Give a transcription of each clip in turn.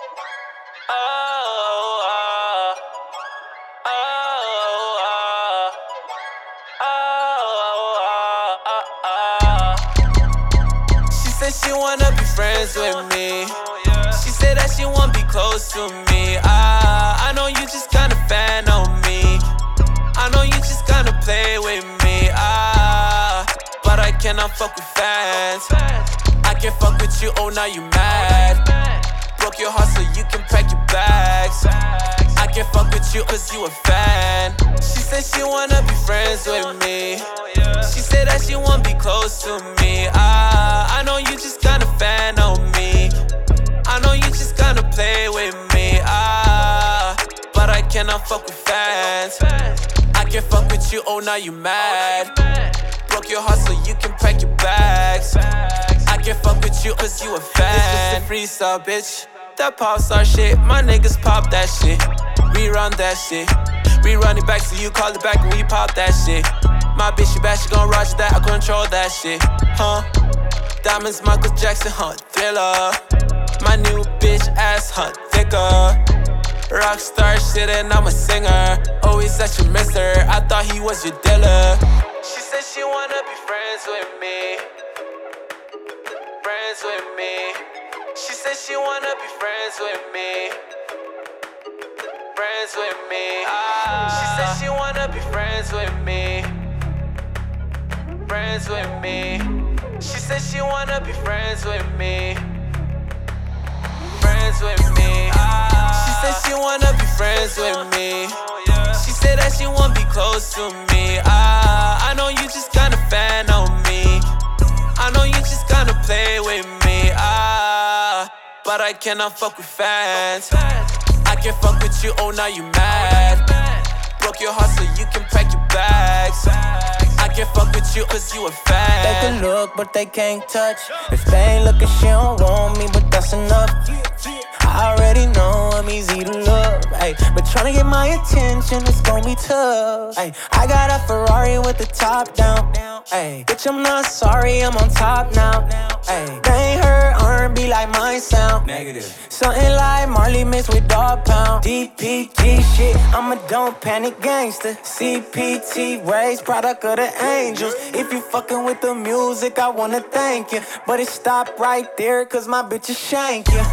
Oh, oh, oh, oh, oh, oh. She said she wanna be friends with me. She said that she wanna be close to me. I know you just kinda fan on me. I know you just kinda play with me. But I cannot fuck with fans. I can fuck with you, oh now you mad. Broke your heart so you can pack your bags. I can fuck with you cause you a fan. She said she wanna be friends with me. She said that she wanna be close to me. I know you just kinda fan on me. I know you just kinda play with me. But I cannot fuck with fans. I can fuck with you, oh now you mad. Broke your heart so you can pack your bags. I can fuck with you cause you a fan. This is a freestyle, bitch. That pop star shit, my niggas pop that shit. We run that shit. We run it back so you call it back and we pop that shit. My bitch, you bad, she gon' roger that, I control that shit. Diamonds, Michael Jackson, Thriller. My new bitch ass, thicker. Rockstar shit and I'm a singer. Always such a mister, I thought he was your dealer. She said she wanna be friends with me. Friends with me. She said she wanna be friends with me. Friends with me. She said she wanna be friends with me. Friends with me. She said she wanna be friends with me. Friends with me. She said she wanna be friends with me. She said that she wanna be close to me. I know you just kinda fan on me. I know you just kinda play with me. But I cannot fuck with fans. I can fuck with you, oh now you mad. Broke your heart so you can pack your bags. I can fuck with you cause you a fan. They can look but they can't touch. If they ain't looking, she don't want me, but that's enough. I already know I'm easy to love, ay, but tryna get my attention, it's gon' be tough. Ay, I got a Ferrari with the top down, ay, bitch, I'm not sorry, I'm on top now. Ay, they ain't heard R&B like mine sound. Negative. Something like Marley mixed with Dog Pound. DPT shit, I'm a don't panic gangster. CPT raised product of the angels. If you fucking with the music, I wanna thank you, but it stopped right there cause my bitch is shank you.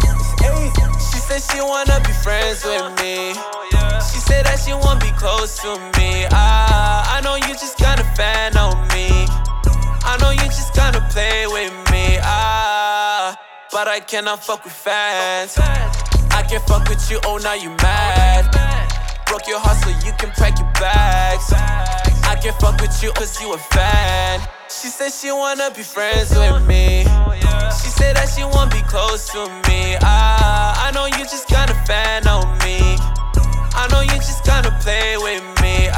She said she wanna be friends with me. She said that she wanna be close to me. I know you just kinda fan on me. I know you just kinda play with me. But I cannot fuck with fans. I can fuck with you, oh now you mad. Broke your heart so you can pack your bags. I can fuck with you cause you a fan. She said she wanna be friends with me. She said that she wanna be close to me. I know you just kinda fan on me. I know you just kinda play with me.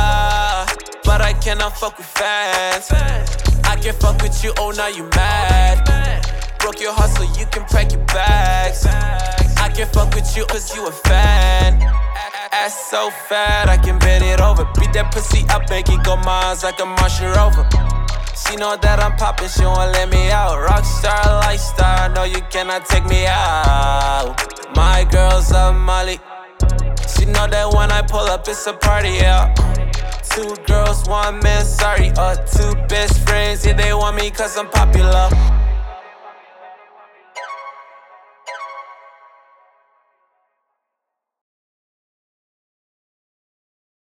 But I cannot fuck with fans. I can fuck with you, oh now you mad. Broke your heart so you can pack your bags. I can fuck with you cause you a fan. Ass so fat, I can bend it over. Beat that pussy up, make it go miles like a Marshall Rover. She know that I'm poppin', she won't let me out. Rockstar lifestyle, no you cannot take me out. My girl's a Molly. She know that when I pull up, it's a party, yeah. 2 girls, 1 man, sorry. 2 best friends, yeah, they want me cause I'm popular.